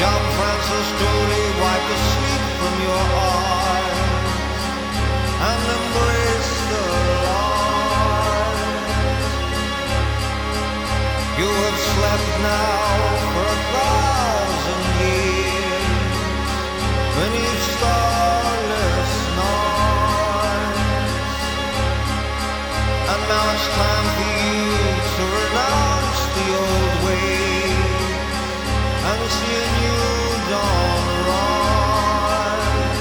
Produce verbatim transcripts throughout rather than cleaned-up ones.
John Francis Dooley, wipe the sleep from your eyes and embrace the light. You have slept now for a thousand years beneath starless nights, and now it's time for you to renounce the old ways and see a new dawn rise.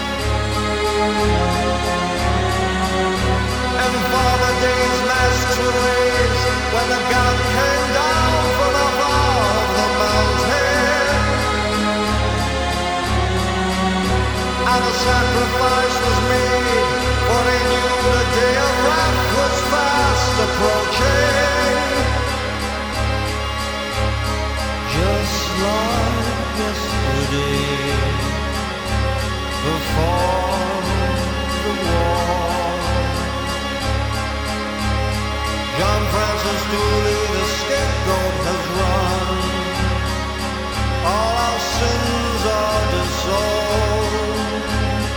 And Father Day's masks were raised when the gun came down from above the mountain, and a sacrifice was made, for they knew the day of wrath was fast approaching. Just like yesterday, before the war, John Francis Dooley, the scapegoat, has run. All our sins are dissolved,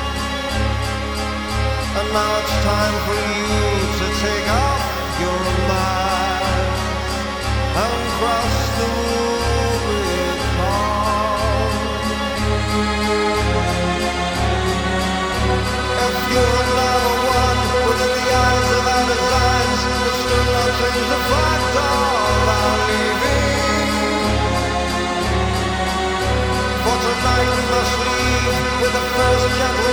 and now it's time for you to take off your mask and cross the Rubicon. If you're another one within the eyes of our designs, but still not change the fact of our leaving. For tonight we must leave with the first gentle